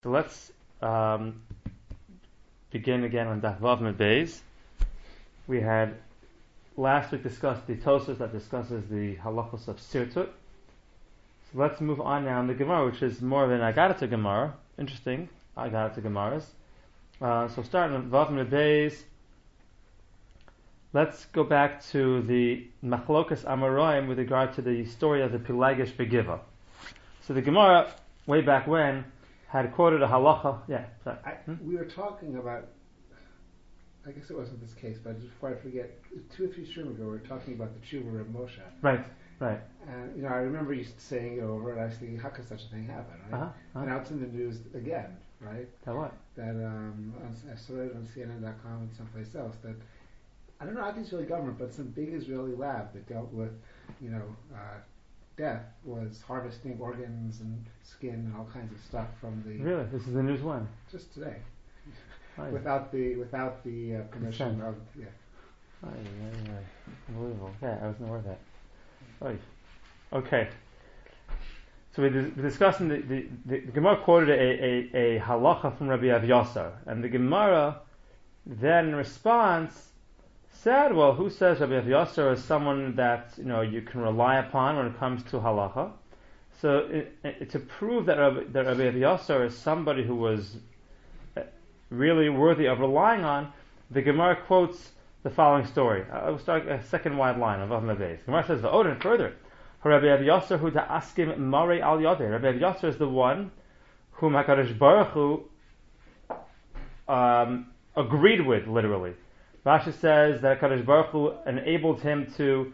So let's begin again on Daf Vav Mid Beis. We had last week discussed the Tosfos that discusses the halachos of Sirtut. So let's move on now in the Gemara, which is more of an Agadata Gemara. Interesting, Agadata Gemaras. So starting with Vav Mid Beis, let's go back to the Machlokas Amoraim with regard to the story of the Pelagish Begiva. So the Gemara, way back when, had quoted a halacha. Yeah, sorry. We were talking about, I guess it wasn't this case, but just before I forget, 2 or 3 streams ago, we were talking about the Tshuva of Moshe. Right. And, I remember you saying it over, and I was thinking, how could such a thing happen, right? And now it's in the news again, right? That what? That, I saw it on CNN.com and someplace else, that, I don't know how the Israeli government, but some big Israeli lab that dealt with, death was harvesting organs and skin and all kinds of stuff from the. Really, this is the news one. Just today, Aye. without the permission of Unbelievable. Yeah, I wasn't aware of that. Aye. Okay. So we're discussing the Gemara quoted a halacha from Rabbi Avyasar, and the Gemara then in response said, well, who says Rabbi Avyasar is someone that you can rely upon when it comes to halacha? So to prove that Rabbi Avyasar is somebody who was really worthy of relying on, the Gemara quotes the following story. I will start a second wide line of Vav Mid Beis. The Gemara says, "V'oden further, Rabbi Avyasar hu da'askim marei al yodei." Rabbi Avyasar is the one whom Hakadosh Baruch Hu agreed with, literally. Rashi says that Hakadosh Baruch Hu enabled him to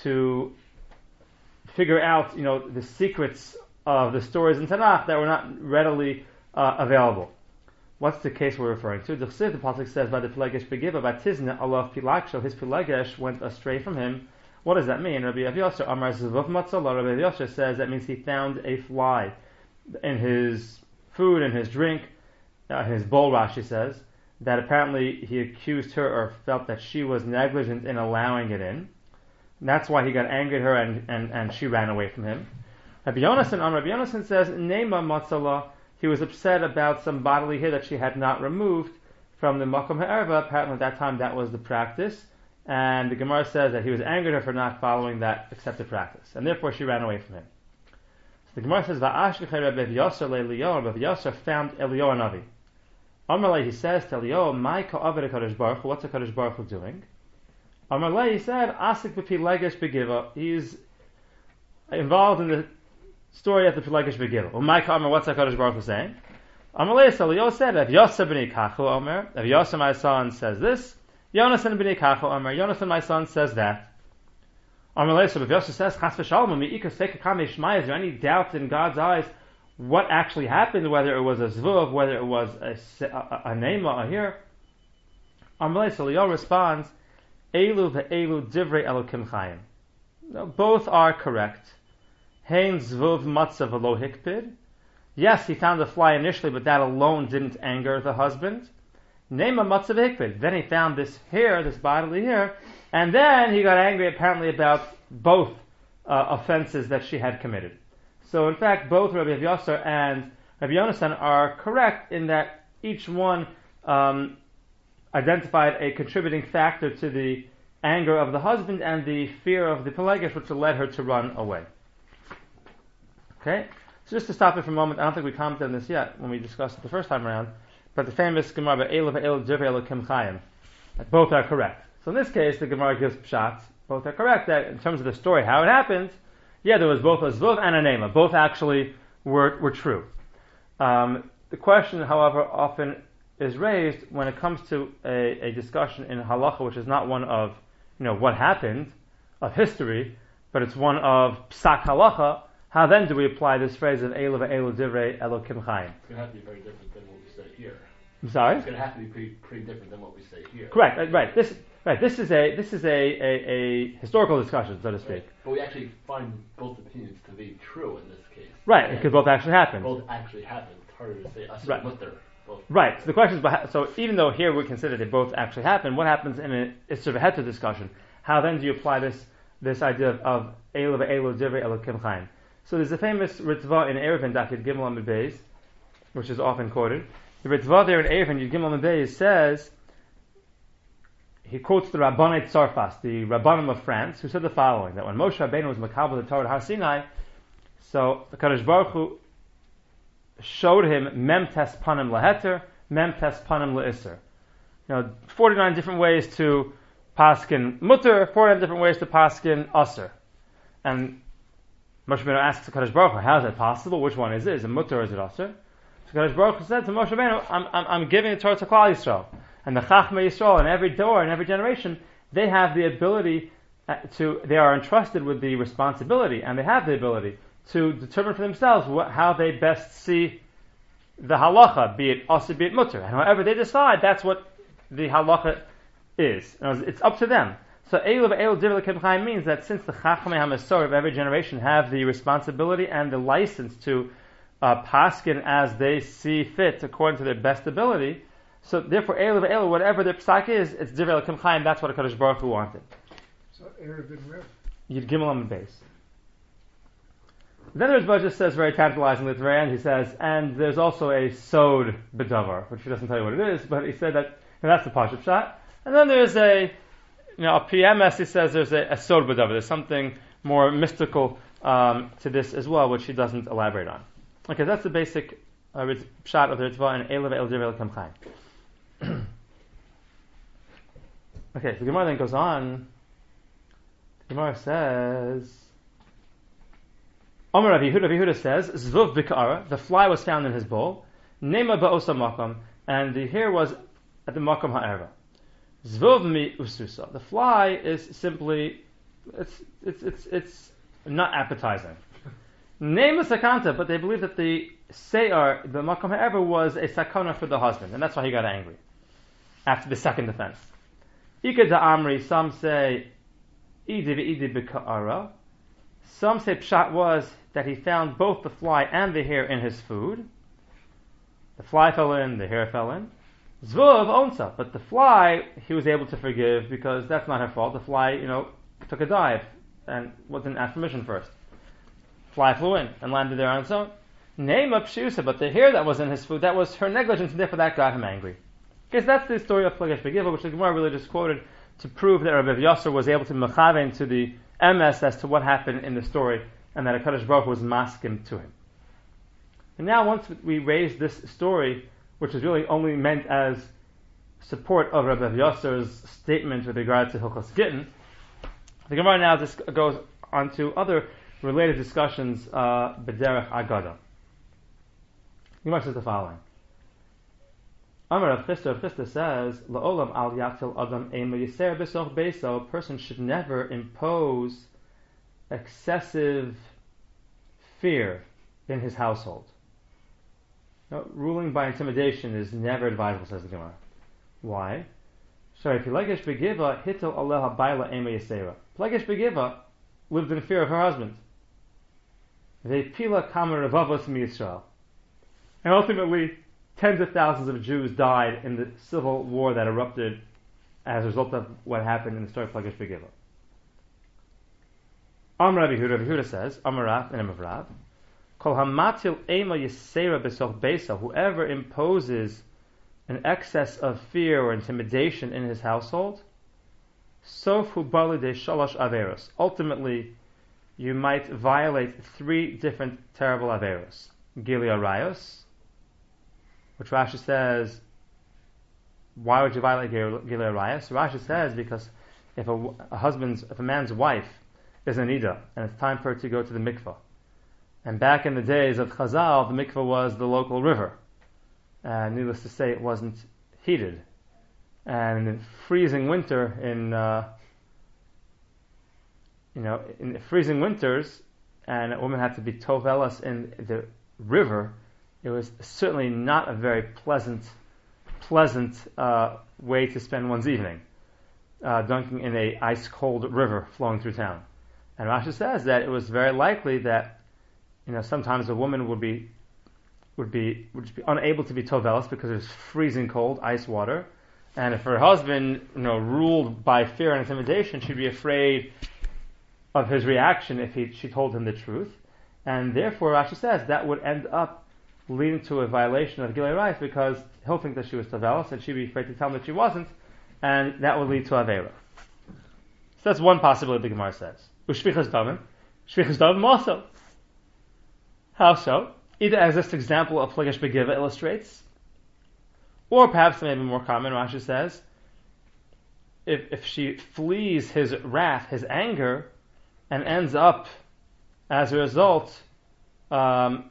figure out, the secrets of the stories in Tanakh that were not readily available. What's the case we're referring to? The pasuk says, "By the Pelagish Begiva, by Tizna Allah Pilagsho, his Pelagish went astray from him." What does that mean? Rabbi Avyasar Amar Zevov Matzala. Rabbi Avyasar says that means he found a fly in his food, in his drink, his bowl. Rashi says that apparently he accused her or felt that she was negligent in allowing it in. And that's why he got angry at her and she ran away from him. Rabbi Yonasan says, Nema Matzala, he was upset about some bodily hair that she had not removed from the Makom Ha'erva. Apparently at that time that was the practice. And the Gemara says that he was angry at her for not following that accepted practice. And therefore she ran away from him. So the Gemara says, Va'ashkechei Rabbi Avyasar le'Eliyahu. Rabbi Avyasar found Eliyahu Navi. Amalei, he says to Eliyahu, "My ka'aved HaKadosh Baruch Hu." What's HaKadosh Baruch Hu doing? Amalei, he said, "Asik b'Pelagish Begiva." He's involved in the story of the Pelagish Begiva. My ka'amar, what's HaKadosh Baruch Hu saying? Amalei, so Eliyahu said, "Avyasar b'nei Kachu Omer." Avyasar, my son, says this. Yonasan b'nei Kachu Omer. Yonasan, my son, says that. Amalei, so Avyasar says, "Chas v'shalom mi'ika seika kamei shmai." Is there any doubt in God's eyes what actually happened, whether it was a zvuv, whether it was a nema, a here? Amalei, so Eliyahu responds, Elu ve'elu divrei Elokim chayim. No, both are correct. Hein zvuv matzav v'lo hikpid. Yes, he found the fly initially, but that alone didn't anger the husband. Nema matzav hikpid. Then he found this hair, this bodily hair, and then he got angry apparently about both offenses that she had committed. So in fact, both Rabbi Avyasar and Rabbi Yonasan are correct in that each one identified a contributing factor to the anger of the husband and the fear of the Pelagish, which led her to run away. Okay? So just to stop it for a moment, I don't think we commented on this yet when we discussed it the first time around, but the famous Gemara, Eila ve'elu divrei Elokim chayim, that both are correct. So in this case, the Gemara gives pshat, both are correct, that in terms of the story, how it happened, yeah, there was both a zvuv and a nema. Both actually were true. The question, however, often is raised when it comes to a discussion in halacha, which is not one of what happened, of history, but it's one of psak halacha. How then do we apply this phrase of Elu ve'elu divrei Elokim chayim? It's going to have to be very different than what we say here. I'm sorry? It's going to have to be pretty different than what we say here. Correct. Right. This is a historical discussion, so to speak. Right. But we actually find both opinions to be true in this case. Right, because both actually happened. Both actually happened. It's harder to say Right. but they're both. Right. So the question is, so even though here we consider they both actually happened, what happens in a Isser v'Heter discussion? How then do you apply this idea of Elu ve'elu divrei Elokim chayim? So there's a famous Ritva in Eruvin Daf Yud Gimel Amud Beis, which is often quoted. The Ritva there in Avon, Yud Gimel Mebei, says, he quotes the Rabbanei Tzarfas, the Rabbanim of France, who said the following, that when Moshe Rabbeinu was makabel the Torah at Har Sinai, so the Kadosh Baruch Hu showed him mem tes panim laheter, mem tes panim la'isr. 49 different ways to paskin mutter, 49 different ways to paskin asr. And Moshe Rabbeinu asks the Kadosh Baruch Hu, how is that possible? Which one is it? Is it mutter or is it asr? So Kadosh Baruch Hu said to Moshe Rabbeinu, I'm giving the Torah to Klal Yisrael. And the Chachmei Yisrael, in every door, in every generation, they have the ability they are entrusted with the responsibility, and they have the ability to determine for themselves how they best see the halacha, be it asr, be it mutter. And however they decide, that's what the halacha is. It's up to them. So Eilu v'Eilu Divrei L'Kim Chaim means that since the Chachmei HaMasor of every generation have the responsibility and the license to paskin as they see fit according to their best ability, so therefore Eilu v'Eilu, whatever their psak is, it's Divrei L'Kim Chaim, that's what HaKadosh Baruch Hu wanted. So Erev and Rev. Yud Gimel on the base. Then the Rizbah just says very tantalizingly at the very end, he says, and there's also a sod bedavar, which he doesn't tell you what it is, but he said that, and that's the Pashup shot. And then there's a PMS, he says there's a sod bedavar, there's something more mystical to this as well, which he doesn't elaborate on. Okay, that's the basic shot of the Rizbah and Eilu v'Eilu Divrei L'Kim Chaim. Okay, so the Gemara then goes on. The Gemara says, Omer Rav Yehuda says, Zvuv b'ka'ara, the fly was found in his bowl, Nema ba'osa makam, and the hair was at the makam ha'era. Zvuv mi ususa, the fly is simply, it's not appetizing. Nema sakanta, but they believe that the se'ar, the makam ha'era, was a sakana for the husband, and that's why he got angry after the second offense. Ika da'amri, some say, Idi v'idi b'ka'ara. Some say pshat was that he found both the fly and the hair in his food. The fly fell in, the hair fell in. Zvuv onsa, but the fly he was able to forgive because that's not her fault. The fly, took a dive and didn't ask permission first. Fly flew in and landed there on its own. Neima pshusa, but the hair that was in his food, that was her negligence, and therefore that got him angry. Because that's the story of Plagesh Begiva, which the Gemara really just quoted to prove that Rabbi Yosser was able to mechaven to the MS as to what happened in the story, and that HaKadosh Baruch Hu was maskim to him. And now once we raise this story, which is really only meant as support of Rabbi Yosser's statement with regard to Hilchos Gittin, the Gemara now just goes on to other related discussions, B'derech Agada. The Gemara says the following. Amar Rav Chisda says, La'olam al yatil adam ema yiser b'soch beso, a person should never impose excessive fear in his household. Ruling by intimidation is never advisable, says the Gemara. Why? Plegesh Begiva hitel aleha baila ema yisera. Plegesh Begiva lived in fear of her husband. Ve'pila kamer revavos mi Yisrael. And ultimately, tens of thousands of Jews died in the civil war that erupted as a result of what happened in the story of Plagesh Begiva. Amar Rav Yehuda says, Amar Rav, the name of Rav, Kol hamatil ema yisera b'soch beisa, whoever imposes an excess of fear or intimidation in his household, sof hu bali de shalosh averos. Ultimately, you might violate 3 different terrible averos. Gili arayos, which Rashi says, why would you violate Gilei Arayos? Rashi says because if a man's wife is an Ida and it's time for her to go to the mikvah, and back in the days of Chazal, the mikvah was the local river, and needless to say, it wasn't heated, and in freezing winter, in freezing winters, and a woman had to be tovelas in the river. It was certainly not a very pleasant way to spend one's evening, dunking in a ice-cold river flowing through town. And Rashi says that it was very likely that, sometimes a woman would be unable to be tovelas because it was freezing cold ice water, and if her husband, ruled by fear and intimidation, she'd be afraid of his reaction if she told him the truth, and therefore Rashi says that would end up leading to a violation of Gilei Rais because he'll think that she was Tavelis and she'd be afraid to tell him that she wasn't, and that would lead to Avera. So that's one possibility the Gemara says. Ushvichas Davim also. How so? Either as this example of Plegesh Begiva illustrates, or perhaps maybe more common, Rashi says, if she flees his wrath, his anger, and ends up, as a result, dying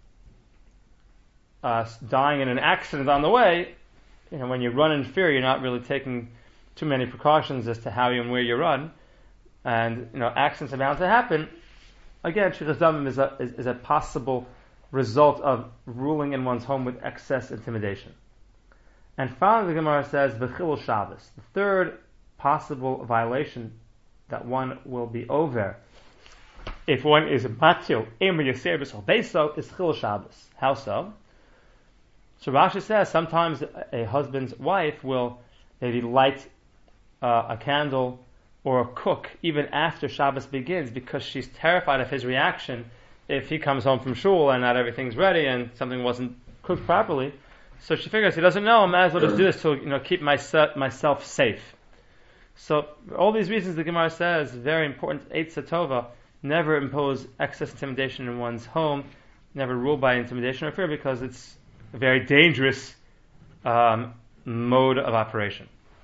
in an accident on the way, when you run in fear, you're not really taking too many precautions as to how you and where you run, and accidents are bound to happen. Again, Shvichas Damim is a possible result of ruling in one's home with excess intimidation. And finally, the Gemara says, V'chilul Shabbos. The third possible violation that one will be over if one is matil Emer Yasir B'Sol Beiso is Chilul Shabbos. How so? So Rashi says sometimes a husband's wife will maybe light a candle or cook even after Shabbos begins because she's terrified of his reaction if he comes home from shul and not everything's ready and something wasn't cooked properly. So she figures he doesn't know, I might as well just do this to keep myself safe. So all these reasons the Gemara says, very important, Eitzah Tova, never impose excess intimidation in one's home, never rule by intimidation or fear because it's a very dangerous mode of operation.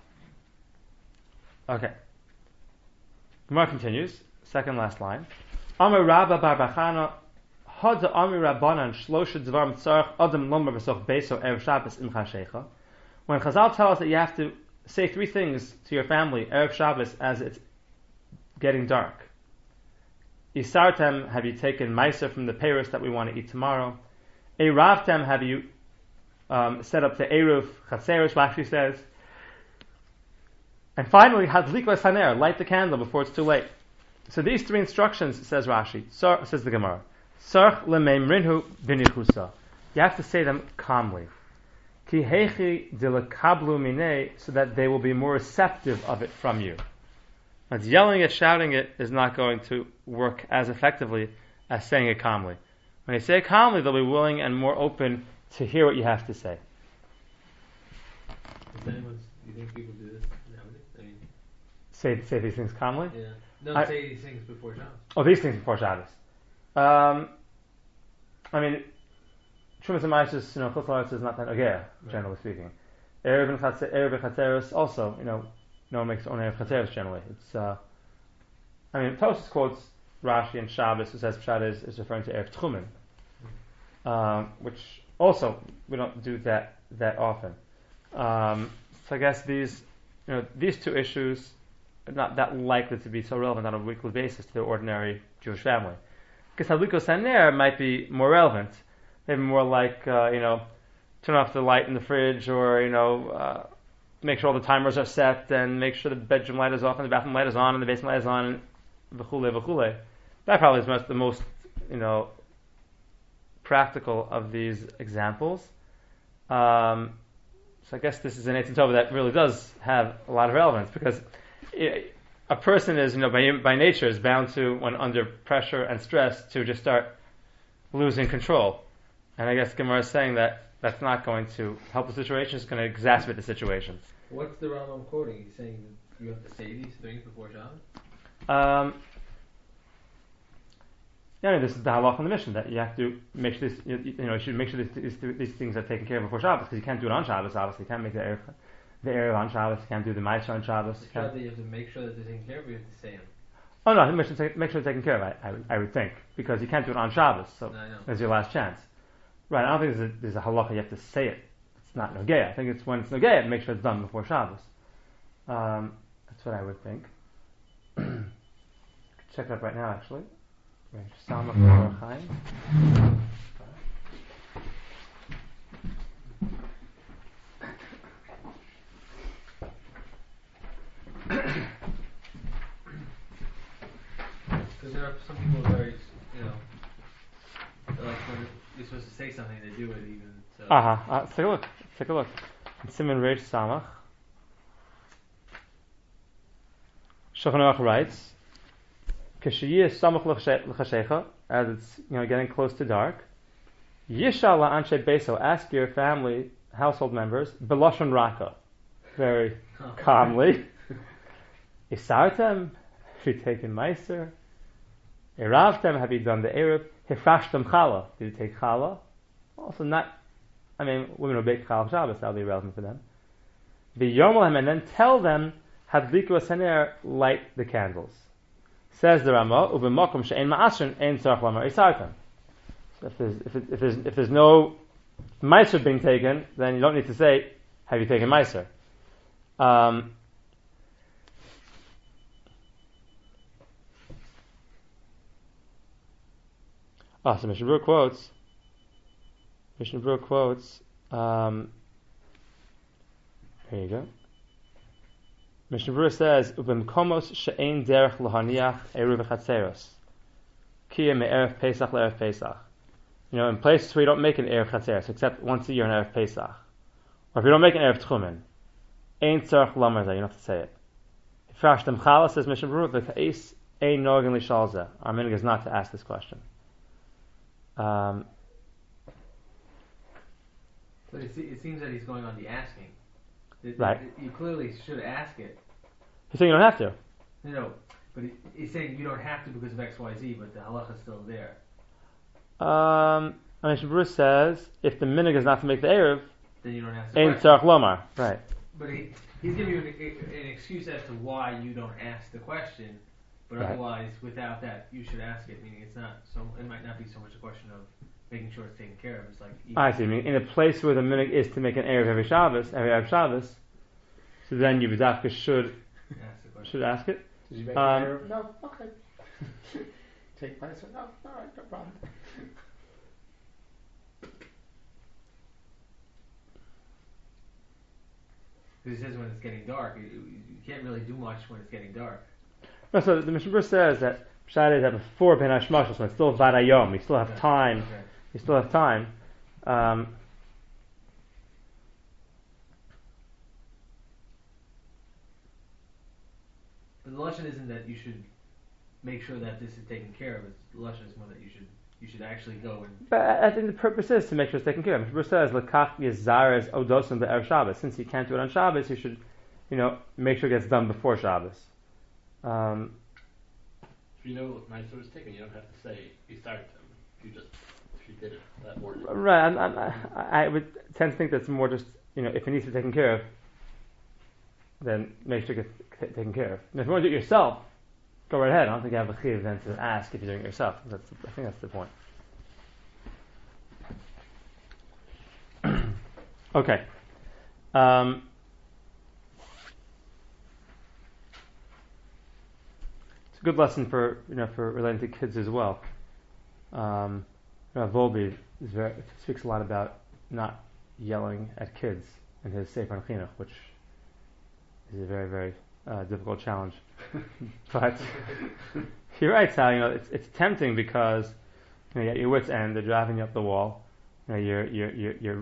Okay. Gemara continues, second last line. Amar Rabba Bar Bachana Hada Amir Rabbanan Shlosha Dvar Mitzarach Adam Lomar V'Soch Beiso Erev Shabbos Im Chashecha. When Chazal tell us that you have to say three things to your family Erev Shabbos as it's getting dark. Isartem, have you taken Meiser from the Peiros that we want to eat tomorrow? Eravtem, have you set up the Eruv Chatzeros, Rashi says. And finally, Hadlikos Haner, light the candle before it's too late. So these three instructions, says Rashi, says the Gemara, Sarch lemeimrinhu b'nichusa. You have to say them calmly. Ki hechi dilakablu minei, so that they will be more receptive of it from you. And yelling it, shouting it is not going to work as effectively as saying it calmly. When you say it calmly, they'll be willing and more open to hear what you have to say. Do you think people do this nowadays? I mean, say these things calmly? Yeah. No, say these things before Shabbos. Oh, these things before Shabbos. I mean, Trumas and Maisus, Chutz La'aretz is not that Ogea, generally speaking. Erev and Chatzeros also, no one makes their own Erev Chatzeros generally. It's, Tosfos quotes Rashi and Shabbos, who says Pshat is referring to Erev Tchumen, which also we don't do that often. So I guess these two issues are not that likely to be so relevant on a weekly basis to the ordinary Jewish family. Because Hadlikos Haner might be more relevant, maybe more like turn off the light in the fridge, or make sure all the timers are set, and make sure the bedroom light is off and the bathroom light is on and the basement light is on, and v'chule. That probably is the most practical of these examples. So I guess this is an Eitzah Tova that really does have a lot of relevance, because a person is, by nature, is bound to, when under pressure and stress, to just start losing control. And I guess Gemara is saying that that's not going to help the situation; it's going to exacerbate the situation. What's the Rambam quoting? He's saying that you have to say these things before Shabbos? This is the halach in the mission, that you have to make sure this. You should make sure these things are taken care of before Shabbos, because you can't do it on Shabbos. Obviously, you can't make the erev on Shabbos. You can't do the ma'aser on Shabbos. You have to make sure that they're taken care of. Or you have to say them. Oh no, make sure they're taken care of. I would think, because you can't do it on Shabbos, so there's your last chance. Right? I don't think there's a halacha you have to say it. It's not nogea. I think it's when it's nogea, make sure it's done before Shabbos. That's what I would think. Check that right now, actually. Samach Orach Chaim. Because there are some people very, like when you're supposed to say something, they do it even. So. Take a look. In Siman Reish Samach, Shulchan Aruch writes, K'sheyiyeh samach l'chashecha, as it's getting close to dark. Yishal la'anshe beso, ask your family, household members, belashon raka, very calmly. Isartem, have you taken meiser? Iravtem, have you done the eruv? Hifrashtem challah, did you take challah? Also not, women who bake challah Shabbos, that'll be relevant for them. V'yomolhem, and then tell them, hadliku hasaner, light the candles. Says the Rama, u'b'makom she'en ma'asrin, ein tzarach lamar isartem. So if there's no meiser being taken, then you don't need to say, have you taken meiser? So Mishnah Berurah quotes, here you go. Mishnah Berurah says, "Ubemkomos she'ein derech lahaniach eruv v'chatzeros, kiyah me'erev Pesach le'erev Pesach." In places where you don't make an erev chatzeros, except once a year in erev Pesach, or if you don't make an erev tchumen, ein tzarich lamar zeh, you don't have to say it. Frashtem challah, says Mishnah Berurah, v'ka'is ein nogan lishal zeh. Our minhag is not to ask this question. But it seems that he's going on the asking. Right. You clearly should ask it. He's saying you don't have to. No, but he's saying you don't have to because of X, Y, Z, but the halacha is still there. Mishnah Berurah says, if the minhag is not to make the erev, then you don't have to. Ein tzarich lomar. Right. But he's giving you an excuse as to why you don't ask the question. But right. Otherwise, without that, you should ask it. Meaning, it's not so. It might not be so much a question of making sure it's taken care of. It's like I see. I mean, in a place where the minhag is to make an erev every Erev Shabbos, so then you b'dafka should ask it. Did you make an erev? No. Okay. Take meiser? No. All right. No problem. Because he says when it's getting dark, you can't really do much when it's getting dark. No, so the Mishnah Berurah says that Pshat is that before Ben Hashmashos, when it's still Varayom, you still have time. Okay. You still have time. But the lesson isn't that you should make sure that this is taken care of. The lesson is more that you should actually go and. But I think the purpose is to make sure it's taken care of. Mishnah Berurah says Lekach Yezares Odosim be'erev Shabbos. Since you can't do it on Shabbos, you should, make sure it gets done before Shabbos. If you know if meiser was taken, you don't have to say you started them. If you did it that order. Right. I would tend to think that's more just, if it needs to be taken care of, then make sure it gets taken care of. And if you want to do it yourself, go right ahead. I don't think you have a chiyuv then to ask if you're doing it yourself. I think that's the point. Okay. It's a good lesson for relating to kids as well. Volby speaks a lot about not yelling at kids in his Sefer Chinuch, which is a very, very difficult challenge. But he writes how it's tempting because you're at your wit's end, they're driving you up the wall. Your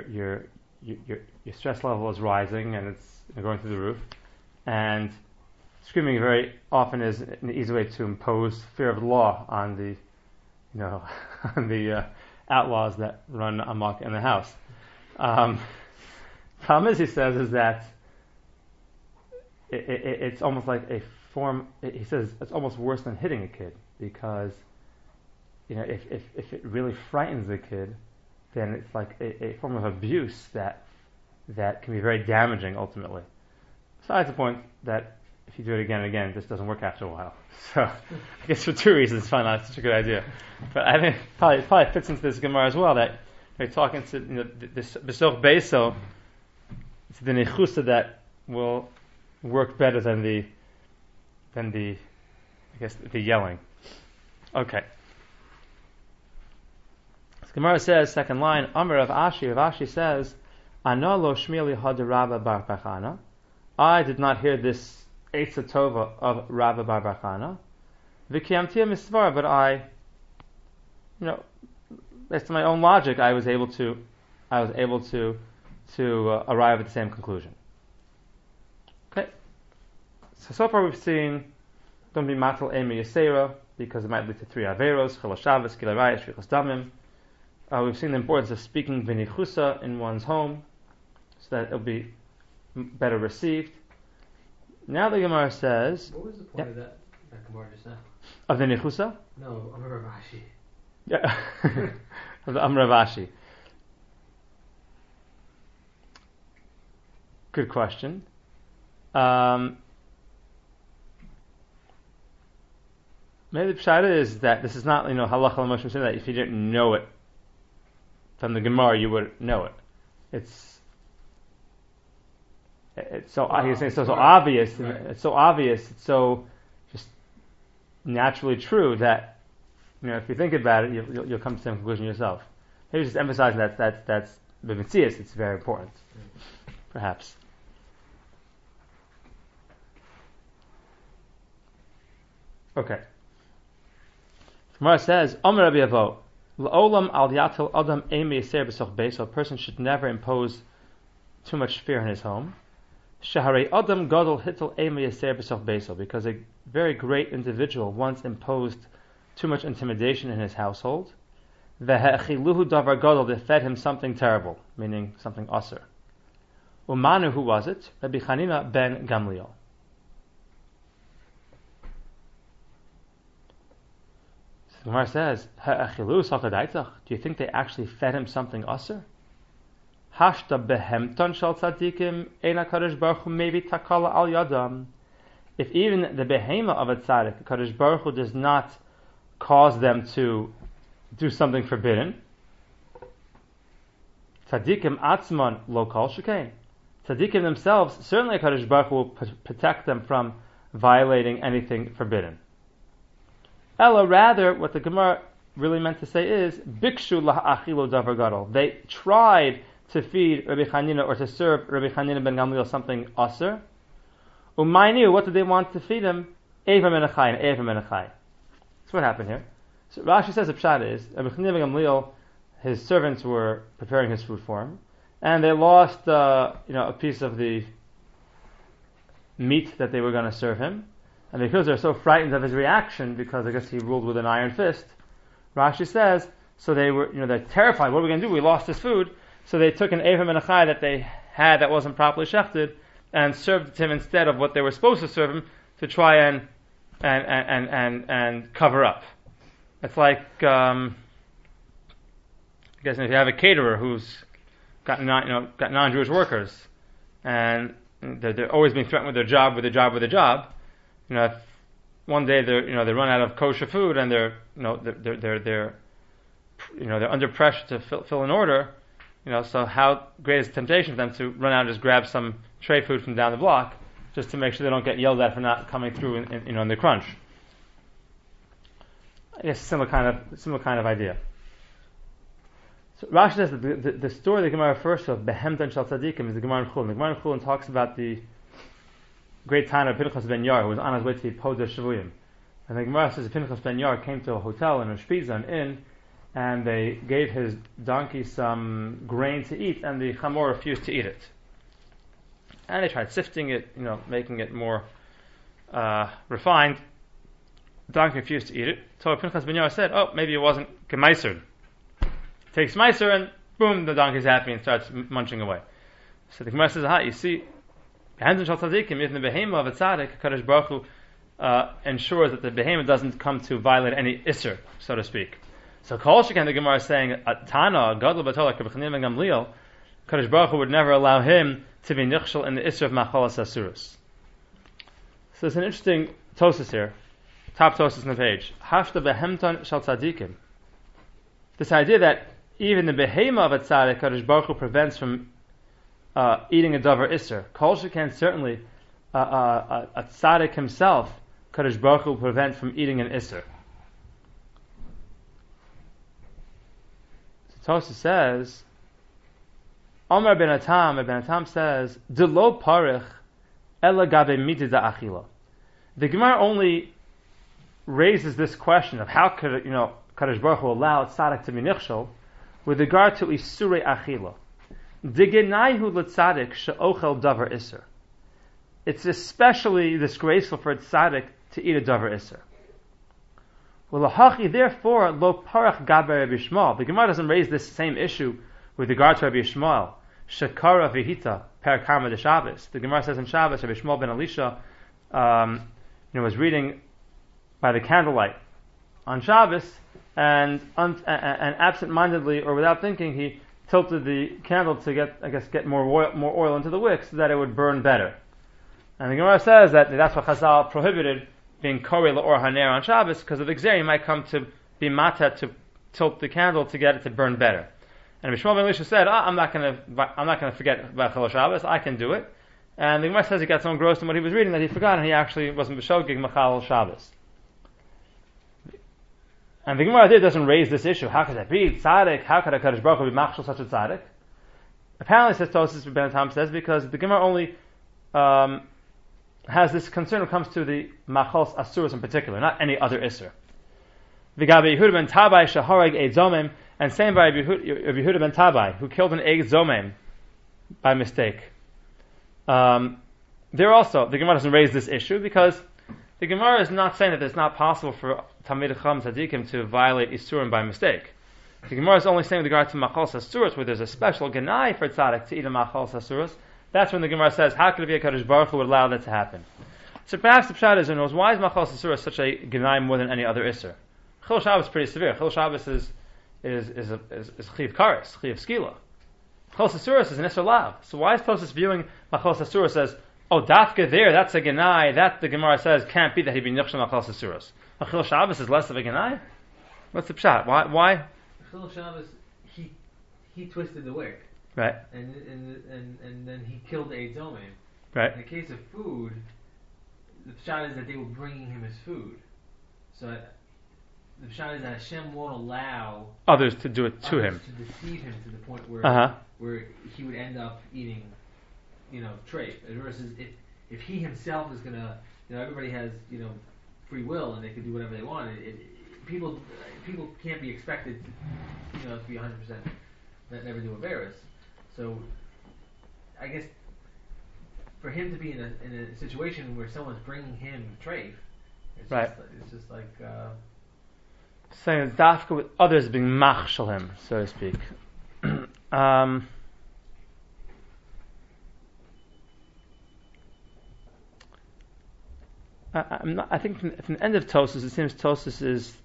stress level is rising and it's going through the roof, and screaming very often is an easy way to impose fear of the law on the on the outlaws that run amok in the house. Problem is, he says, is that it's almost like a form. He says it's almost worse than hitting a kid because if it really frightens the kid, then it's like a form of abuse that can be very damaging ultimately. Besides the point that if you do it again and again, this doesn't work after a while. So I guess for two reasons, it's probably not such a good idea. But I think it probably fits into this Gemara as well that they're talking to this Besoch Beiso. It's the nechusa that will work better than the yelling. Okay. So Gemara says, second line, Amar Rav Ashi says, Ana lo shmili hadarabba bar Bachana. I did not hear this Eitzah Tova of Rabba bar Bachana. V'kiyamtia misvar, but I, based on my own logic, I was able to arrive at the same conclusion. Okay. So far we've seen don't be matal emi yasera because it might lead to three averos: chila Shabbos, kila raya, shvichas damim. we've seen the importance of speaking v'nichusa in one's home, so that it'll be better received. Now the Gemara says, What was the point of that Gemara just now? of the nichusa? No, I'm Rashi. Yeah, of the Ravashi. Good question. Maybe the pshat is that this is not, halacha l'moshe saying that if you didn't know it from the Gemara, you would know it. It's so he's saying so obvious. Right. It's so obvious. It's so just naturally true that if you think about it, you'll come to the same conclusion yourself. Maybe just emphasizing that's the mitzias. It's very important, perhaps. Okay. Gemara says, Omer Rabbi Avo, L'olam al yatel adam emi yaser b'soch beis. So a person should never impose too much fear in his home. Shaharei adam gadol hitel emi yaser b'soch beis. Because a very great individual once imposed too much intimidation in his household. Ve'hechiluhu davar gadol, they fed him something terrible, meaning something aser. Umanu, who was it? Rabbi Chanina ben Gamliel. The Gemara says, do you think they actually fed him something aser? Hashta behemton shal tzadikim eina kadosh baruch hu maybe takala al yadam. If even the behema of a tzaddik, Kadosh Baruch Hu does not cause them to do something forbidden, tzadikim atzman lo kol shekain. Tzadikim themselves, certainly Kadosh Baruch Hu will protect them from violating anything forbidden. Ella, rather, what the Gemara really meant to say is, Bikshu la'achilo davar gadol. They tried to feed Rabbi Chanina or to serve Rabbi Chanina ben Gamliel something aser. Umayniu, what did they want to feed him? Eva menachai and Eva menachai. That's what happened here. So Rashi says the pshat is, Rabbi Chanina ben Gamliel, his servants were preparing his food for him, and they lost a piece of the meat that they were going to serve him. And because they're so frightened of his reaction, because I guess he ruled with an iron fist, Rashi says, so they were, they're terrified. What are we going to do? We lost this food. So they took an Eva menachai that they had that wasn't properly shechted and served it to him instead of what they were supposed to serve him to try and cover up. It's like, I guess if you have a caterer who's got non-Jewish workers, and they're always being threatened with their job. If one day they run out of kosher food and they're under pressure to fill an order, so how great is the temptation for them to run out and just grab some tray food from down the block just to make sure they don't get yelled at for not coming through in the crunch. I guess similar kind of idea. So Rashi says that the story the Gemara refers to of Behemtan Shal Tzadikim is the Gemara in Chulin. The Gemara in Chulin talks about the great Tana Pinchas ben Yair, who was on his way to Poda Shavuyim. And the Gemara says that Pinchas ben Yair came to a hotel in a Shpiza, an inn, and they gave his donkey some grain to eat, and the Chamor refused to eat it. And they tried sifting it, making it more refined. The donkey refused to eat it. So Pinchas ben Yair said, maybe it wasn't gemeiser. Takes meiser, and boom, the donkey's happy and starts munching away. So the Gemara says, you see, Hands shal tzadikim, if the behema of a tzaddik, Kadosh Baruch Hu ensures that the behema doesn't come to violate any isser, so to speak. So Kol Shekan, the Gemara is saying, Tana, Gadol Batola, Rabbi Chanina ben Gamliel, Kadosh Baruch Hu would never allow him to be nichshel in the isser of machalas asurus. So there's an interesting tosis here, top tosis on the page. Hafta behemton shal tzadikim. This idea that even the behema of a tzaddik, Kadosh Baruch Hu prevents from eating a davar isser. Kol Shekan, certainly a tzaddik himself, Kadosh Baruch Hu will prevent from eating an isser. So Tosa says, Omar ben Atam says, De lo parich ela gabe miti da achila. The Gemara only raises this question of how could Kadosh Baruch Hu allow a tzaddik to be nichshel with regard to isurei achila. Digenaihu l'tzadik she'ochel davar iser. It's especially disgraceful for a tzaddik to eat a davar iser. Well, lahachi, therefore, lo parach gaber Rabbi Yishmael. The Gemara doesn't raise this same issue with regard to Rabbi Yishmael. Shekara v'hita per karma de Shabbos. The Gemara says in Shabbos, Rabbi Yishmael ben Elisha, was reading by the candlelight on Shabbos, and absent-mindedly or without thinking, he tilted the candle to get more oil into the wick so that it would burn better. And the Gemara says that's what Chazal prohibited, being kori la'or haner on Shabbos, because of the gzer, you might come to be mata to tilt the candle to get it to burn better. And Rabbi Shmuel ben Elisha said, I'm not going to forget about Chol Shabbos. I can do it. And the Gemara says he got so engrossed in what he was reading that he forgot, and he actually wasn't b'shogig machal Shabbos. And the Gemara there doesn't raise this issue. How could that be? Tzaddik? How could a Kadosh Baruch Hu be machshel such a tzaddik? Apparently, says Tosfos Ben Tam says, because the Gemara only has this concern when it comes to the machals asuros in particular, not any other isser. V'gabe Yehuda ben Tabai shahoreg eid zomem, and same by Yehuda ben Tabai, who killed an eid zomem by mistake. There also, the Gemara doesn't raise this issue because the Gemara is not saying that it's not possible for Talmid Chacham Tzadikim to violate Isurim by mistake. The Gemara is only saying with regard to Machal Sasuras, where there's a special Genai for Tzadik to eat a Machal Sasuras. That's when the Gemara says, how could it be a Kadosh Baruch Hu would allow that to happen? So perhaps the Pshat is, why is Machal Sasuras such a Genai more than any other Isser? Chil Shabbos is pretty severe. Chil Shabbos is Chiv Kares, Chiv Skila. Machal Sasuras is an Isser Lav. So why is Tosfos viewing Machal Sasuras as, Dafka there, that's a Genai, that the Gemara says can't be that he'd be Nichshel Machal Sasuras. Chil Shabbos is less of a Genai? What's the Pshat? Why? Chil Shabbos, he twisted the wick. Right. And then he killed Eid Zomim. Right. In the case of food, the Pshat is that they were bringing him his food. So the Pshat is that Hashem won't allow others to do it to him. To deceive him to the point where he would end up eating, treif. Versus if he himself is gonna, everybody has, free will and they can do whatever they want. People can't be expected to be 100% that never do Averis. So I guess for him to be in a situation where someone's bringing him treif, it's just like saying dafka with others being machshel him, so to speak. I think from the end of Tosfos, it seems Tosfos is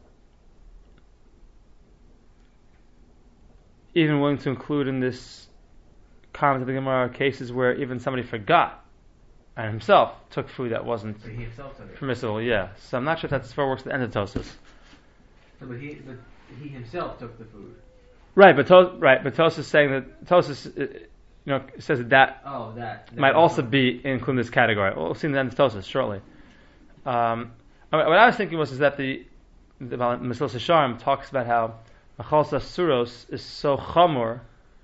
even willing to include in this comment of the Gemara cases where even somebody forgot and himself took food that wasn't permissible. Yeah, so I'm not sure if that's as far works at the end of Tosfos. No, but he himself took the food. Right, but Tosfos is saying that Tosfos, says that might also be included in this category. We'll see in the end of Tosfos shortly. What I was thinking was that the Mesilas Yesharim talks about how Machal Sasuros is so chamor,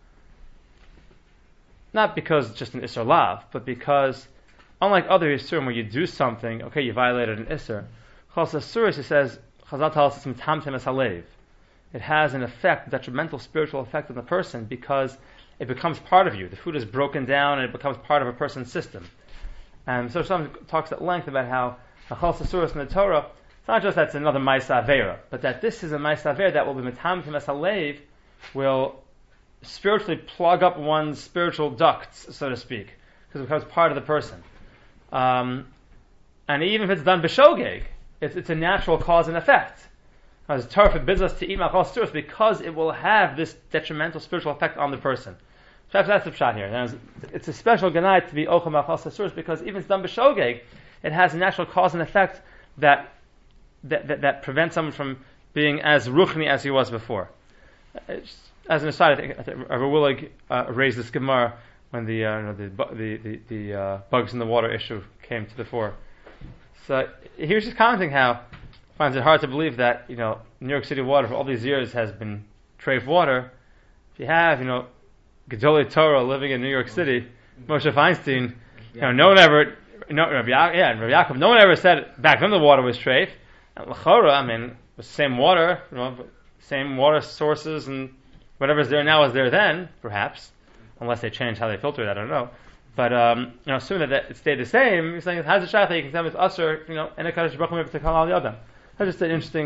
not because it's just an Isser Lav, but because unlike other Yisurim where you do something, okay, you violated an Isser. Machal Sasuros, he says, Chazal tells us, Mitamtem es halev. It has an effect, detrimental spiritual effect on the person because it becomes part of you. The food is broken down and it becomes part of a person's system. And so some talks at length about how Machal Sasuros in the Torah, it's not just that's another Ma'aseh Avera, but that this is a Ma'aseh Avera that will be Mitamtim es halev, will spiritually plug up one's spiritual ducts, so to speak, because it becomes part of the person. And even if it's done b'shogeg, it's a natural cause and effect. As Torah forbids us to eat Machal Sasuros because it will have this detrimental spiritual effect on the person. Perhaps that's the pshat here. And it's a special ganai to be Ochel Machal Sasuros because even if it's done b'shogeg, it has a natural cause and effect that prevents someone from being as ruchni as he was before. As an aside, I think Rav Willig raised this Gemara when the bugs in the water issue came to the fore. So he was just commenting how he finds it hard to believe that New York City water for all these years has been treif water. If you have Gedolei Torah living in New York City, Moshe Feinstein, no one ever. Rav Yaakov, no one ever said back then the water was treif. And L'chora, it was same water, same water sources, and whatever's there now is there then, perhaps, unless they change how they filter it, I don't know. But assuming that it stayed the same, you're saying how's it shayach that you can tell me it's usher, and a Kadosh Baruch Hu to call all the other. That's just an interesting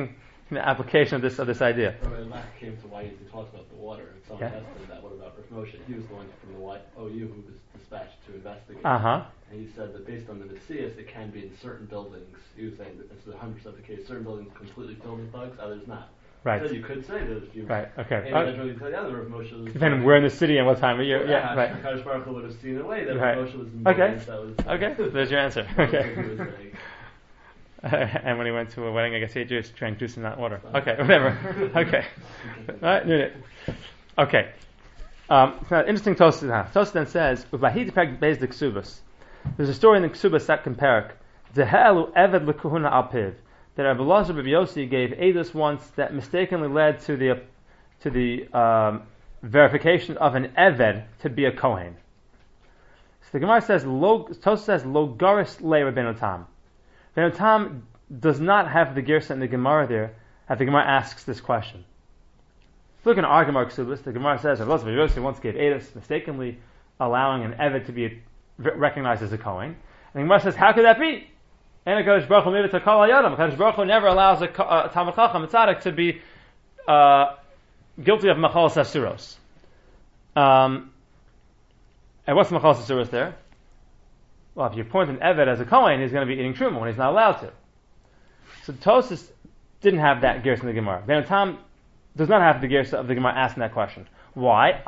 application of this idea. When Mac came to YU, he talked about the water, and someone asked him that, what about Rav Moshe? He was the one from the OU who was dispatched to investigate. Uh-huh. And he said that based on the Messias, it can be in certain buildings. He was saying that this is 100% the case. Certain buildings completely filled with bugs, others not. Right. So you could say that if you... Right, okay. You could say, yeah, the Rav Moshe was... Depending where in the city and what time of year. Yeah, right. Kadosh Baruch Hu would have seen a way that Right. Rav Moshe was in Okay. buildings that was... Okay, there's your answer. He Okay. was like, And when he went to a wedding, I guess he drank juice and not water. Okay, whatever. Okay. Alright, noted. Okay. So interesting Tosfos now. Tosfos then says, "Ubahid peg beis de ksubas." There's a story in the Ksubas second parak. Zehelu eved lekahuna alpiv. That Rabbi Elazar Rabbi Yossi gave edus once that mistakenly led to the verification of an eved to be a kohen. So the Gemara says, Tosfos says, "Lo garis le Rabbeinu Tam." Rabbeinu Tam does not have the girsa in the Gemara there. That the Gemara asks this question. Look in our Gemara Ksubas, the Gemara says, Rabbi Elazar Rabbi Yossi once gave edus mistakenly allowing an eved to be recognized as a kohen. And the Gemara says, how could that be? And Kadosh Baruch Hu maybe to call Yadam. Kadosh Baruch Hu never allows a Talmid Chacham, a tzaddik, to be guilty of Machal Sasuros. And what's Machal Sasuros there? Well, if you point an Eved as a Kohen, he's going to be eating Truma when he's not allowed to. So Tosfos didn't have that gersa in the Gemara. Rabbeinu Tam does not have the gersa of the Gemara asking that question. Why?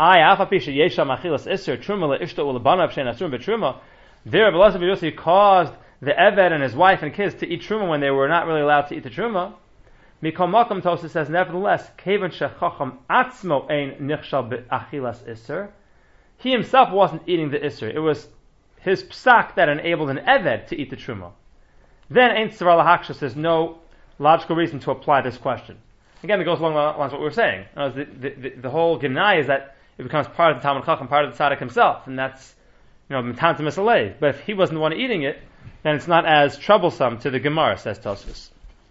There, Rabbi Elazar Rabbi Yossi caused the Eved and his wife and kids to eat Truma when they were not really allowed to eat the Truma. Mikol Makom, Tosfos says, nevertheless, Kevan Shechacham Atzmo Ein Nichshal Be'achilas Isser. He himself wasn't eating the Isser. It was his psak that enabled an Eved to eat the Truma. Then Ein Tzvar Lahakshas, there's no logical reason to apply this question. Again, it goes along the lines of what we were saying. The whole Ginai is that it becomes part of the Talmid Chacham, part of the Tzaddik himself, and that's, Matan to Misalev. But if he wasn't the one eating it, then it's not as troublesome to the Gemara, says Tosfos.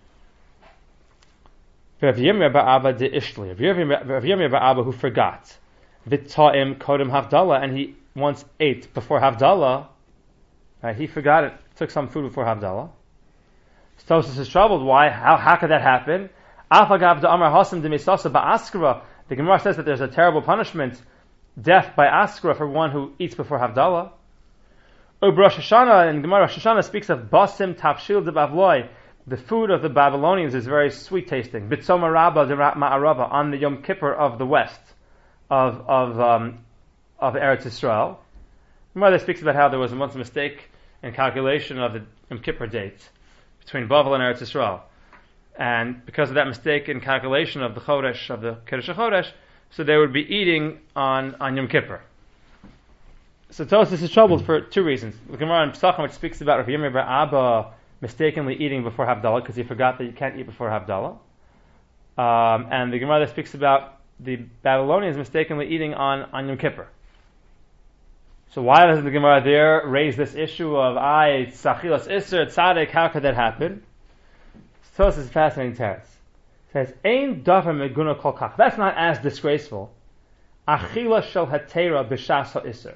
Rav Yirmiyah Ba'aba de Ishtli. Rav Yirmiyah Ba'aba who forgot. V'ta'im kodem Havdalah, and he once ate before Havdalah. Right, he forgot it, took some food before Havdalah. Tosfos is troubled. Why? How could that happen? Afagav de Amar Hasim de Misasa Ba'askara. The Gemara says that there's a terrible punishment, death by Askara, for one who eats before Havdalah. Rosh Hashanah, and Gemara Rosh Hashanah speaks of Basim Tafshil de Bavloi. The food of the Babylonians is very sweet tasting. Bitsoma Rabba de Ma'arava, on the Yom Kippur of the west of Eretz Yisrael. Gemara speaks about how there was once a mistake in calculation of the Yom Kippur date between Bavel and Eretz Yisrael. And because of that mistake in calculation of the Chodesh, of the Kiddush HaChodesh, so they would be eating on Yom Kippur. So Tosfos is troubled for two reasons. The Gemara in Pesachim, which speaks about Rav Yirmiyah bar Abba mistakenly eating before Havdalah, because he forgot that you can't eat before Havdalah. And the Gemara that speaks about the Babylonians mistakenly eating on Yom Kippur. So why doesn't the Gemara there raise this issue of Sachilas Isser, Tzaddik, how could that happen? Tosfos is a fascinating teretz. It says, Ein davar meguna kol kach. That's not as disgraceful. Achila shel hatera b'shas ha'isser.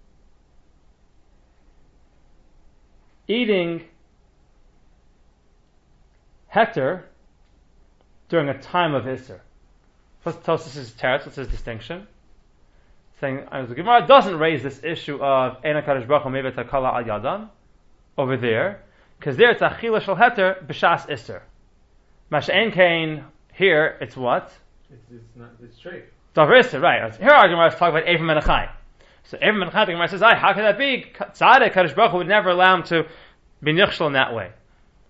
Eating heter during a time of Isser. What's Tosfos' teretz? What's his distinction? Saying the Gemara doesn't raise this issue of Eina Kadosh Baruch Hu Mevet HaKala Al Yadan over there, because there it's Achila Shel Heter B'Shas Isser. Masha'en Kain, here it's what? It's straight. Davar Isser, right. Here our Gemara is talking about Avram and Achai. So Avram and Achai, the Gemara says, how could that be? Tzaddik, Kadosh Baruch Hu would never allow him to be nichshel in that way.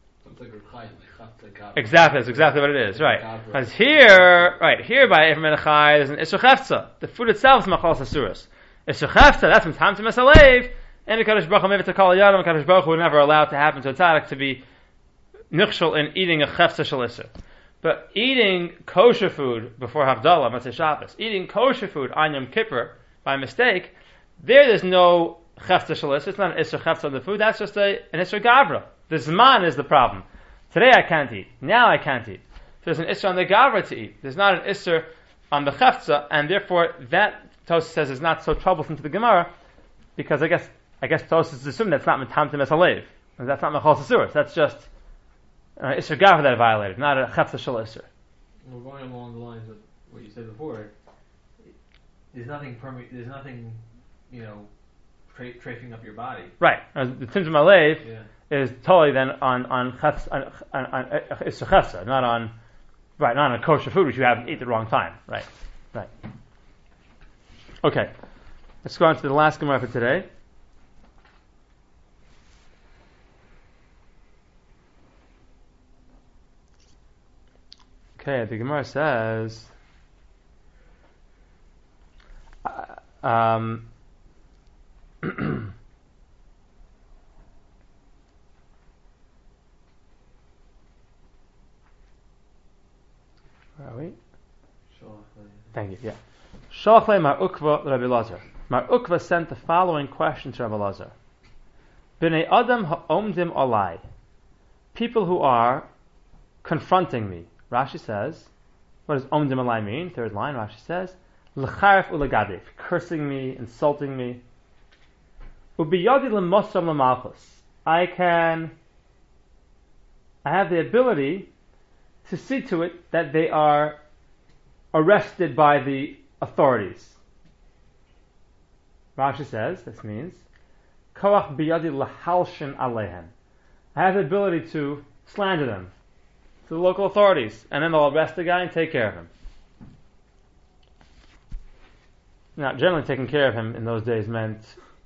Exactly, that's exactly what it is, right. Because here by Avram and Achai, there's an Isser Chefza. The food itself is Machal Sasuros. Isser Chefza, that's from time to Mesalev, and the Kadosh Baruch Hu Mevet HaKal Yadam, Kadosh Baruch Hu would never allow it to happen to a tzaddik to be nichshel in eating a Chefza Shel Isser. But eating kosher food before Havdalah, Matzah Shabbos, eating kosher food on Yom Kippur by mistake, there's no Chefza Shel Isser. It's not an Isser Chefza on the food. That's just an Isser Gavra. The Zman is the problem. Today I can't eat. Now I can't eat. There's an Isser on the Gavra to eat. There's not an Isser on the Chefza, and therefore that Tosfos says is not so troublesome to the Gemara, because I guess Tosfos is assuming that's not Metam to Mesalev. That's not Machal Sasuros. That's just Isser Gavra that I violated, not a Chetza Shal Isser. We're going along the lines of what you said before. There's nothing trafing up your body. Right. The Tzimtzum Alev is totally then on Isser Chesa, not on kosher food, which you haven't eaten at the wrong time. Right. Okay. Let's go on to the last Gemara for today. Okay, the Gemara says, where are we? Thank you. Yeah. Shalachle Mar Ukva Rabbi Lazar. Mar Ukva sent the following question to Rabbi Lazar: B'nei Adam ha'omdim olai, people who are confronting me. Rashi says, what does omdim olai mean? Third line, Rashi says, l'charef u'legadif, cursing me, insulting me. Ubiyadi l'mosam l'malchus, I have the ability to see to it that they are arrested by the authorities. Rashi says, this means, koach biyadi l'halshin aleihem, I have the ability to slander them to the local authorities, and then they'll arrest the guy and take care of him. Now, generally taking care of him in those days meant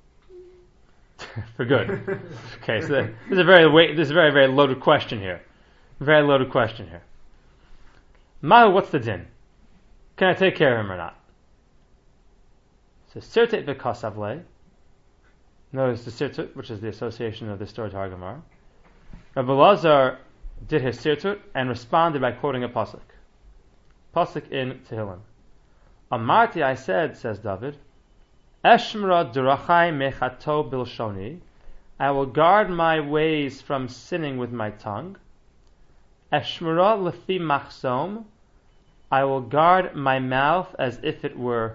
for good. Okay, so this is a very, very loaded question here. Very loaded question here. Mahu, what's the din? Can I take care of him or not? So, sirtet v'kasavle. Notice the sirtut, which is the association of the story to Gemara. Rabbi Lazar did his sirtut and responded by quoting a pasuk. Pasuk in Tehillim. Amarti, I said, says David, Eshmra durachai mechato bilshoni, I will guard my ways from sinning with my tongue. Eshmra lefi machsom, I will guard my mouth as if it were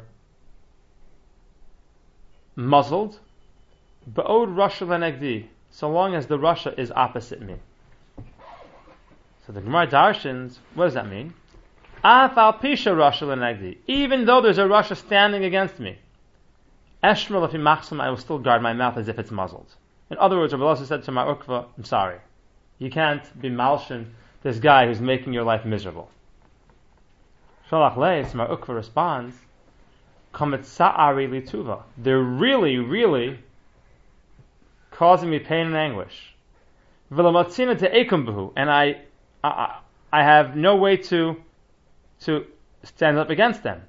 muzzled. Ba'od rasha lenegdi, so long as the rasha is opposite me. So the Gemara darshans, what does that mean? Af al pisha rasha lenegdi, even though there's a rasha standing against me, eshmer lefi machsom, I will still guard my mouth as if it's muzzled. In other words, Rabbi Lazar said to Mar Ukva, I'm sorry, you can't be malshin this guy who's making your life miserable. Shalach leis, Mar Ukva responds, Kamet sa'ari lituva, they're really causing me pain and anguish. V'lamatzina te'ekum b'hu, and I have no way to stand up against them.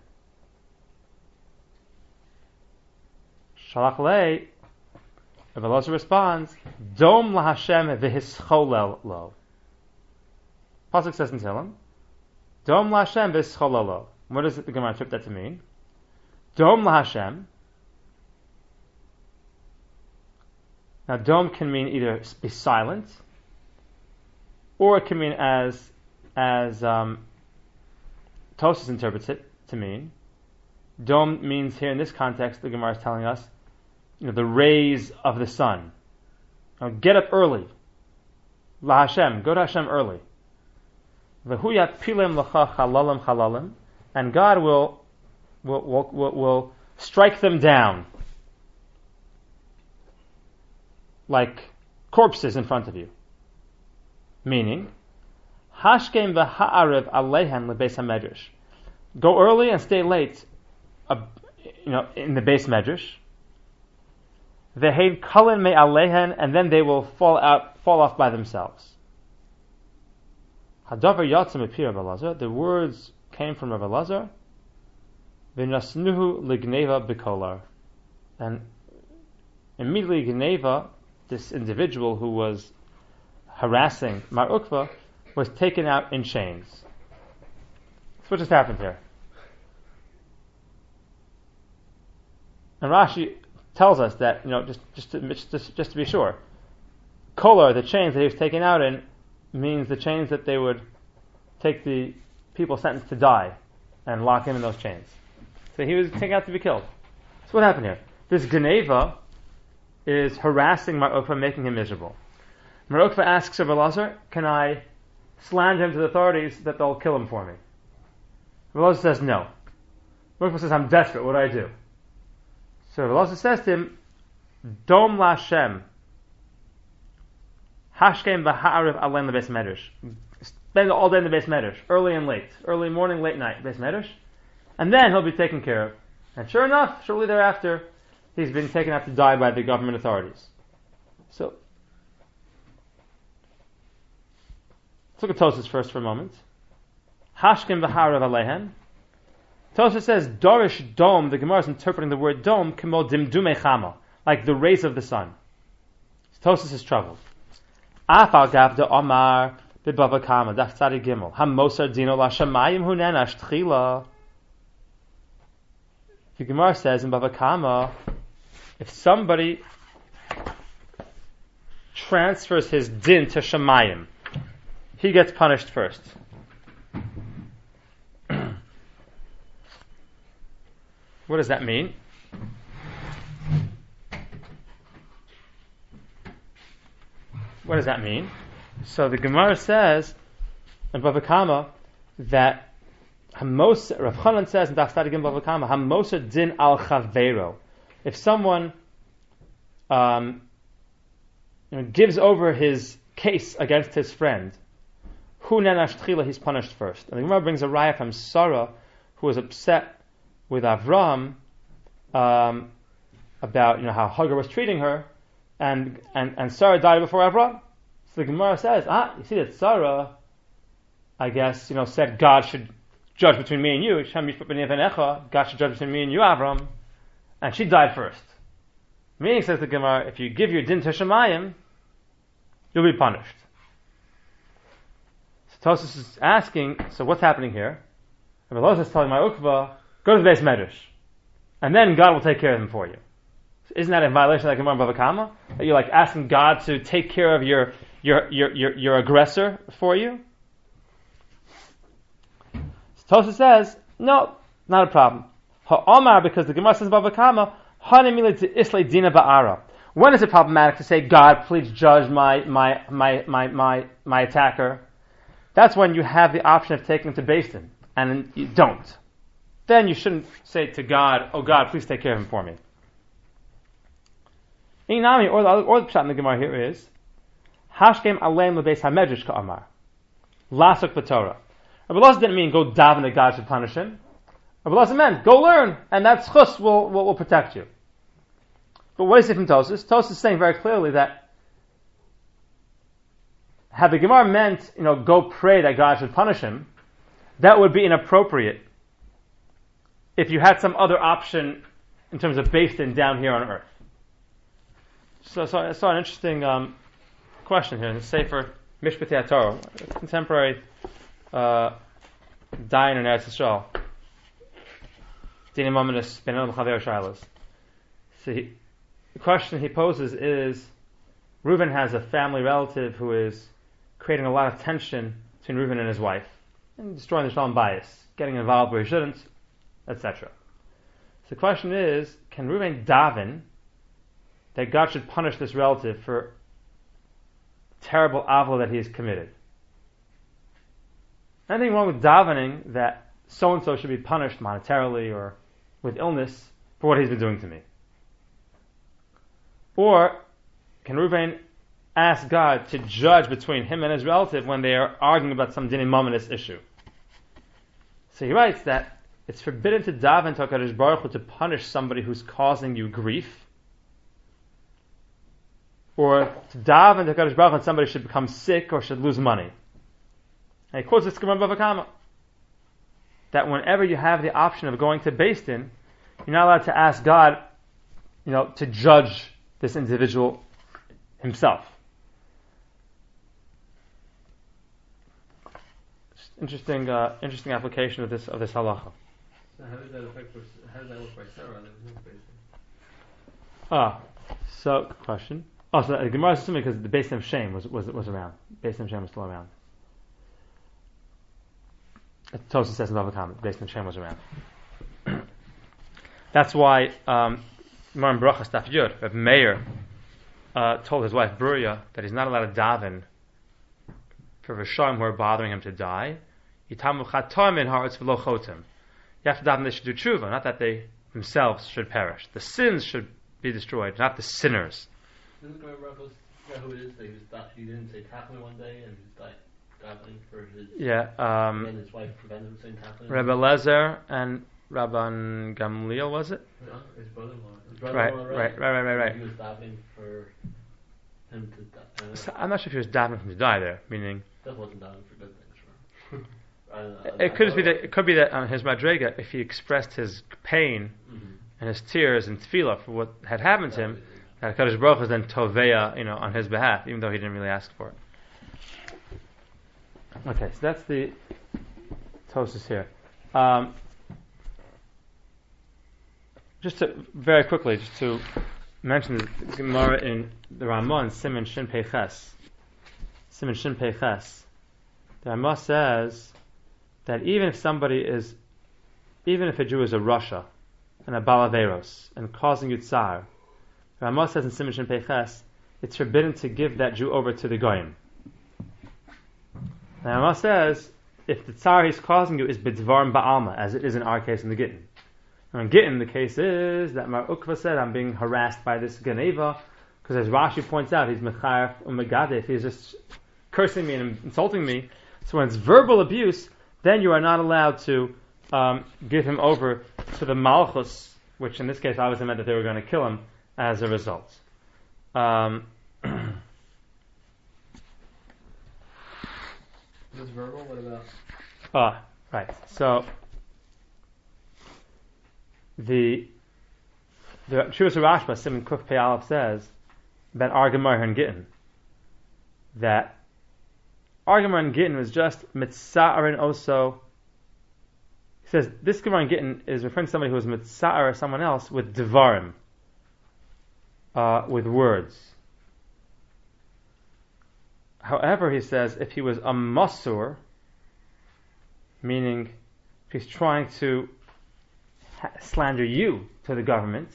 Shalach lei, Rabbi Lazar responds, Dom laHashem v'hischolel lo. Pasuk says in Tehillim, Dom laHashem v'hischolel lo. What does the Gemara interpret that to mean? Dom laHashem. Now, dom can mean either be silent, or it can mean as Tosfos interprets it to mean. Dom means here in this context, the Gemara is telling us, the rays of the sun. Now, get up early. La Hashem, go to Hashem early. V'huyat pilem l'cha chalalim chalalim, and God will strike them down like corpses in front of you. Meaning, Hashkem v'ha'arev aleihem lebeis hamedrash. Go early and stay late, in the base medrash. V'hein kalin me aleihen, and then they will fall off by themselves. Hadavar yatzim epi Rabbi Lazar. The words came from Rabbi Lazar. V'nasnuhu ligneva b'kolar, and immediately Gneva, this individual who was harassing Mar Ukva, was taken out in chains. That's what just happened here. And Rashi tells us that, just to be sure, kolar, the chains that he was taken out in, means the chains that they would take the people sentenced to die and lock him in those chains. So he was taken out to be killed. So what happened here? This Gneva is harassing Mar Ukva, making him miserable. Mar Ukva asks Rabbi Lazar, can I slander him to the authorities that they'll kill him for me. Rav Elazar says no. Rav Elazar says, I'm desperate, what do I do? So Rav Elazar says to him, Dom Lashem, Hashkem v'ha'ariv alen lebeis medrash. Spend all day in the Beis Medrash, early and late, early morning, late night, Beis Medrash, and then he'll be taken care of. And sure enough, shortly thereafter, he's been taken out to die by the government authorities. So, let's look at Tosfos first for a moment. Hashkim v'harav alehem. Tosfos says, Dorish dom, the Gemara is interpreting the word dom, kemo dimdume chama, like the rays of the sun. Tosfos is troubled. Afal gav de Omar, Bava Kama, Daf Tzadi Gimel. Hamosar Dino La Shamayim Hunenash Tchila. The Gemara says in Bava Kama, if somebody transfers his din to Shamayim, he gets punished first. What does that mean? What does that mean? So the Gemara says in Bava Kama that Rav Chanan says in Daf Tzadi Gimel Bava Kama, Hamoser din al chaveiro. If someone gives over his case against his friend, hu nenash tchila, he's punished first. And the Gemara brings a raya from Sarah, who was upset with Avram about how Hagar was treating her, and Sarah died before Avram. So the Gemara says, you see that Sarah, I guess, said God should judge between me and you. God should judge between me and you, Avram. And she died first. Meaning, says the Gemara, if you give your din to Shemayim, you'll be punished. So Tosfos is asking, so what's happening here? Rav Elazar is telling my Ukva, go to the Beis Medrash, and then God will take care of them for you. So isn't that a violation of the Gemara in Bava Kama? That you're like asking God to take care of your aggressor for you? So Tosfos says, no, not a problem. Ha'omar, because the Gemara says in Bava Kama, hanimila to islay dina ba'ara. When is it problematic to say, God, please judge my attacker? That's when you have the option of taking him to Beis Din, and you don't. Then you shouldn't say to God, oh God, please take care of him for me. Inami, or the pshat in the Gemara here is, Hashkem aleim lebeis hamedrash ka'amar. Lasuk b'Torah. Rav Elazar didn't mean go daven that God should punish him. Rav Elazar meant go learn, and that schus will protect you. But what is it from Tosfos? Tosfos is saying very clearly that had the Gemara meant, go pray that God should punish him, that would be inappropriate if you had some other option in terms of Beis Din down here on earth. So I saw an interesting question here in the Sefer Mishpatei HaTorah, a contemporary Dayan in Eretz Yisrael. Dinim Ominous Ben Elam Chaver Shilas. So the question he poses is, Reuven has a family relative who is creating a lot of tension between Reuven and his wife, and destroying the Shalom Bayis, getting involved where he shouldn't, etc. So the question is, can Reuven daven that God should punish this relative for terrible avla that he has committed? Anything wrong with davening that so-and-so should be punished monetarily or with illness for what he's been doing to me? Or can Reuven ask God to judge between him and his relative when they are arguing about some dinim mominous issue? So he writes that it's forbidden to daven to HaKadosh Baruch Hu to punish somebody who's causing you grief, or to daven to HaKadosh Baruch Hu when somebody should become sick or should lose money. And he quotes this Gemara Bava Kama, that whenever you have the option of going to Beis Din, you're not allowed to ask God, to judge this individual himself. Interesting application of this halacha. So how does that work by Sarah? So good question. So the Gemara is assuming because the Beis Din of Shem was around. Beis Din of Shem was still around. Tosfos says in Bava Kama, Beis Din of Shem was around. That's why Gemara in Brachas Daf Yud, Reb Meir told his wife Bruria that he's not allowed to daven for Rishayim who are bothering him to die. Yitamu chatam in haaretz v'lo chotem. You have to daven they should do tshuva, not that they themselves should perish. The sins should be destroyed, not the sinners. Didn't the Gemara who it is that he didn't say taflin one day and he was davening for his and his wife prevented him saying taflin? Rebbe Lezer and Rabban Gamliel, was it? No, his brother-in-law. Right. He was davening for him to die. So I'm not sure if he was davening for him to die there, meaning That wasn't davening for good things, I don't know. it could be that on his madrega, if he expressed his pain and his tears and tefillah for what had happened to him, that Kadosh Baruch Hu is then toveya, on his behalf, even though he didn't really ask for it. Okay, so that's the Tosas here. Just to very quickly, just to mention the Gemara in the Ramah, Siman Shin Peiches. Siman Shin Peiches. The Ramah says that even if a Jew is a Rasha and a Balaveros and causing you tsar, the Ramah says in Siman Shin Peiches, it's forbidden to give that Jew over to the Goyim. The Ramah says, if the tsar he's causing you is b'dvarim ba'alma, as it is in our case in the Gittin. Now in Gittin, the case is that Mar Ukva said, I'm being harassed by this Geneva, because as Rashi points out, he's mechayef u'megadef, he's just cursing me and insulting me. So when it's verbal abuse, then you are not allowed to give him over to the Malchus, which in this case obviously meant that they were going to kill him as a result. Is this verbal? What about? Right. So the Shuvas Rashba Simon Kuf Pei Aleph says about Argamar and Gittin that Argamar and Gittin was just mitza'ar and also. He says this Gemara in Gittin is referring to somebody who was mitza'ar or someone else with devarim, with words. However, he says if he was a masur, meaning if he's trying to slander you to the government,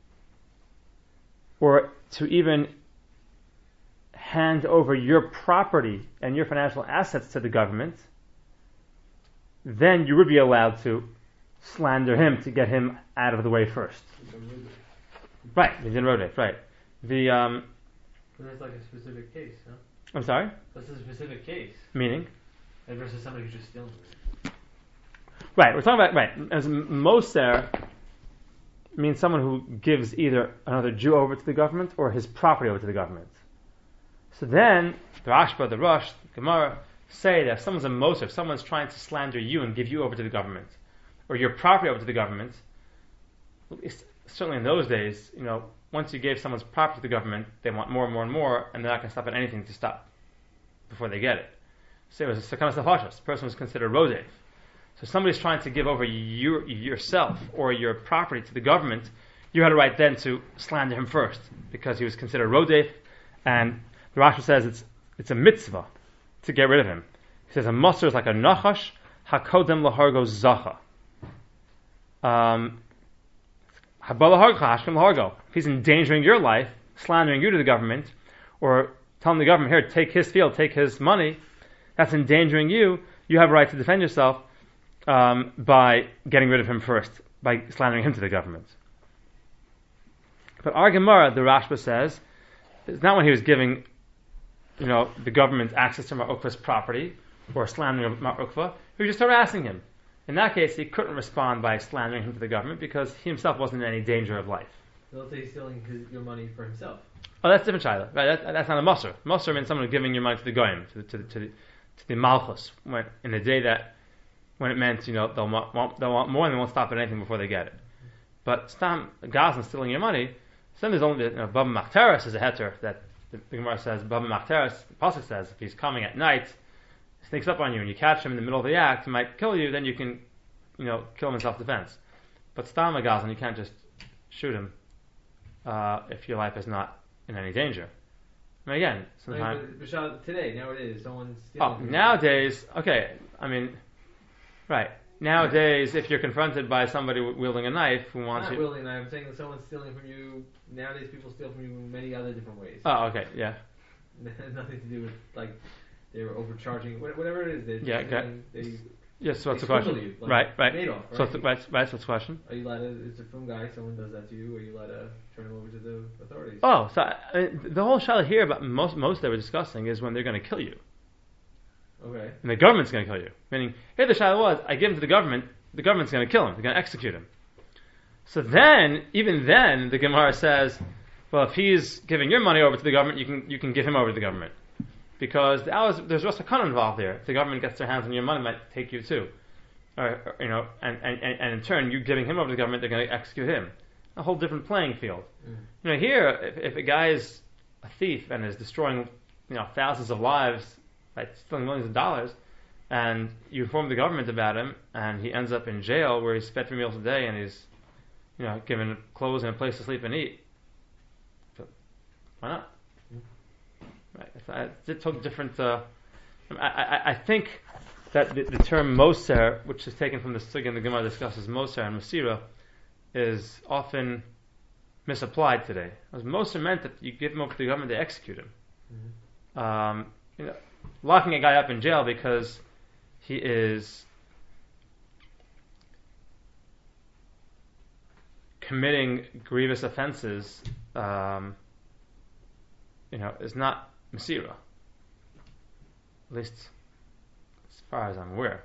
or to even hand over your property and your financial assets to the government, then you would be allowed to slander him to get him out of the way first. Right, he's in Rodef, right. But that's like a specific case, huh? I'm sorry? That's a specific case. Meaning? Versus somebody who's just stealing. Right, we're talking about, right, as Moser means someone who gives either another Jew over to the government or his property over to the government. So then, the Rashba, the Rosh, the Gemara say that if someone's a Moser, if someone's trying to slander you and give you over to the government, or your property over to the government, certainly in those days, once you gave someone's property to the government, they want more and more and more, and they're not going to stop at anything to stop before they get it. So it was a Sakanas Nefashos. The person was considered Rodef. So if somebody's trying to give over yourself or your property to the government, you had a right then to slander him first, because he was considered Rodef, and the Rashi says it's a mitzvah to get rid of him. He says a Moser is like a Nachash, Hakodem Lahargo Zacha. If he's endangering your life, slandering you to the government, or telling the government, here, take his field, take his money, that's endangering you, you have a right to defend yourself by getting rid of him first, by slandering him to the government. But our Gemara, the Rashba says, it's not when he was giving the government access to Mar Ukva's property, or slandering Mar Ukva, he was just harassing him. In that case, he couldn't respond by slandering him to the government because he himself wasn't in any danger of life. They'll say he's stealing your money for himself. Oh, that's different, Shaila. Right? That's not a Moser. Moser means someone giving your money to the Goyim, to the Malchus, in the day when it meant they'll want more and they won't stop at anything before they get it. But Stam Gazan stealing your money, then there's only Baba Machteres is a heter that the Gemara says. Baba Machteres, the pasuk says, if he's coming at night, sneaks up on you and you catch him in the middle of the act, he might kill you, then you can, kill him in self-defense. But Stam Gazan, you can't just shoot him if your life is not in any danger. I mean, again, sometimes... Today, nowadays, someone's stealing... nowadays, okay, right. Nowadays, if you're confronted by somebody wielding a knife who wants you... Not wielding a knife, I'm saying that someone's stealing from you. Nowadays, people steal from you in many other different ways. Oh, okay, yeah. It has nothing to do with, they were overcharging, whatever it is. Yes, so what's the question? You, like right. Madoff, So what's so what's the question? Are you allowed to, it's a film guy, someone does that to you, are you allowed to turn him over to the authorities? Oh, so the whole shaila here about most they were discussing is when they're going to kill you. Okay. And the government's going to kill you. Meaning, here the shaila was, I give him to the government's going to kill him, they're going to execute him. So then, even then, the Gemara says, well, if he's giving your money over to the government, you can give him over to the government. Because there's Rosh Hashanah involved there. If the government gets their hands on your money, it might take you too. Or and in turn, you giving him over to the government, they're going to execute him. A whole different playing field. Here, if a guy is a thief and is destroying, thousands of lives by stealing millions of dollars, and you inform the government about him, and he ends up in jail where he's fed 3 meals a day and he's, given clothes and a place to sleep and eat, so why not? Right. It's a totally different. I think that the term Moser, which is taken from the Sugya the Gemara discusses Moser and Masira, is often misapplied today. Because Moser meant that you give him over to the government, they execute him. Locking a guy up in jail because he is committing grievous offenses, is not Masira, at least as far as I'm aware.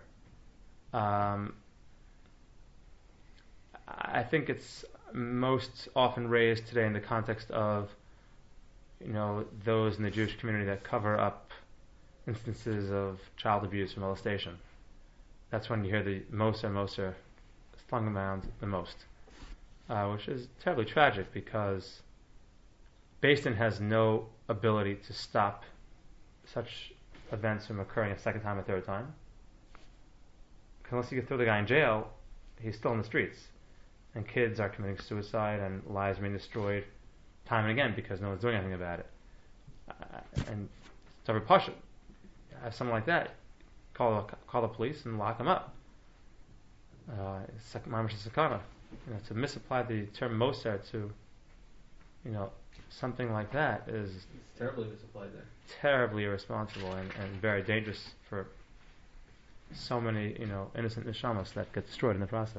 I think it's most often raised today in the context of, those in the Jewish community that cover up instances of child abuse or molestation. That's when you hear the Moser slung around the most, which is terribly tragic because Beis Din has no ability to stop such events from occurring a second time or third time. Unless you throw the guy in jail, he's still in the streets. And kids are committing suicide and lives are being destroyed time and again because no one's doing anything about it. And it's over Pasha. Have someone like that, call the police and lock them up. To misapply the term Moser to, something like that is it's terribly misapplied there. Terribly irresponsible and very dangerous for so many, innocent neshamas that get destroyed in the process.